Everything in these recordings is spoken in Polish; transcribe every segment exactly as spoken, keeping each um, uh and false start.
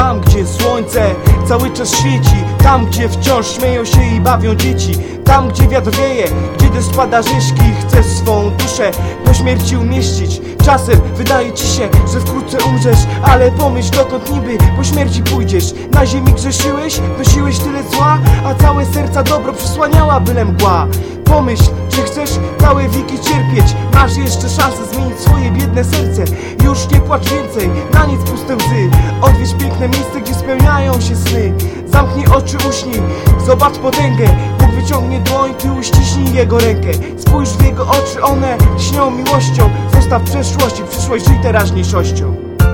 tam, gdzie słońce cały czas świeci, tam, gdzie wciąż śmieją się i bawią dzieci, tam, gdzie wiatr wieje, gdzie deszcz pada rzeźki. Chcesz swą duszę po śmierci umieścić. Czasem wydaje ci się, że wkrótce umrzesz, ale pomyśl, dokąd niby po śmierci pójdziesz. Na ziemi grzeszyłeś, nosiłeś tyle zła, a całe serca dobro przysłaniała byle mgła. Pomyśl, czy chcesz całe wieki cierpieć? Masz jeszcze szansę zmienić swoje biedne serce. Już nie płacz więcej, na nic puste łzy. Odwiedź piękne miejsce, gdzie spełniają się sny. Zamknij oczy, uśnij, zobacz potęgę. Bóg wyciągnie dłoń, ty uściśnij jego rękę. Spójrz w jego oczy, one śnią miłością. Zostaw przeszłość i przyszłość, żyj teraźniejszością.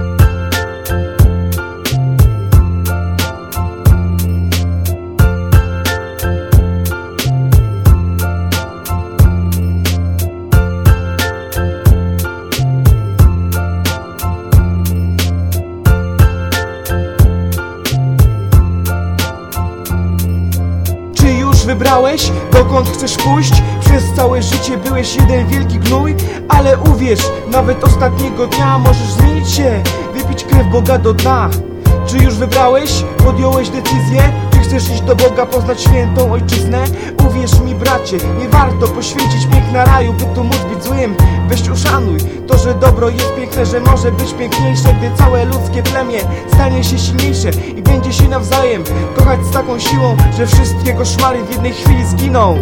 Wybrałeś, dokąd chcesz pójść? Przez całe życie byłeś jeden wielki gnój, ale uwierz, nawet ostatniego dnia możesz zmienić się, wypić krew Boga do dna. Czy już wybrałeś? Podjąłeś decyzję? Czy chcesz iść do Boga, poznać świętą ojczyznę? Uwierz mi, bracie, nie warto poświęcić piękna raju, by tu móc być złym. Weź uszanuj to, że dobro jest piękne, że może być piękniejsze, gdy całe ludzkie plemię stanie się silniejsze i będzie się nawzajem kochać z taką siłą, że wszystkie koszmary w jednej chwili zginą.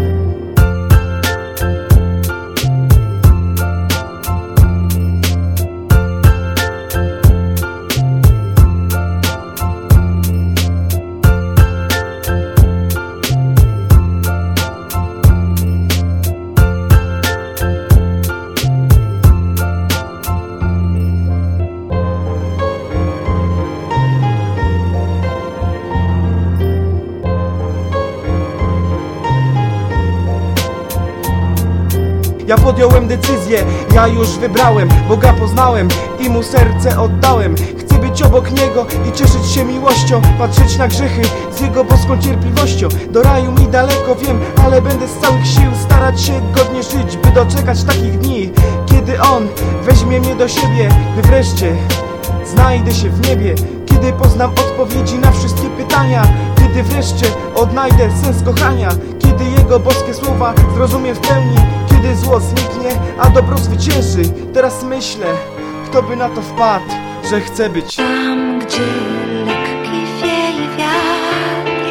Ja podjąłem decyzję, ja już wybrałem, Boga poznałem i Mu serce oddałem. Chcę być obok Niego i cieszyć się miłością, patrzeć na grzechy z Jego boską cierpliwością. Do raju mi daleko, wiem, ale będę z całych sił starać się godnie żyć, by doczekać takich dni, kiedy On weźmie mnie do siebie, by wreszcie znajdę się w niebie. Kiedy poznam odpowiedzi na wszystkie pytania, kiedy wreszcie odnajdę sens kochania, kiedy Jego boskie słowa zrozumiem w pełni, kiedy zło zniknie, a dobro zwycięży. Teraz myślę, kto by na to wpadł, że chce być tam, gdzie lekki wieje wiatr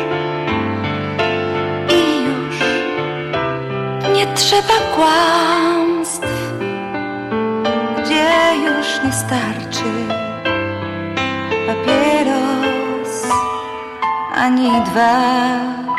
i już nie trzeba kłamstw, gdzie już nie starczy papieros ani dwa.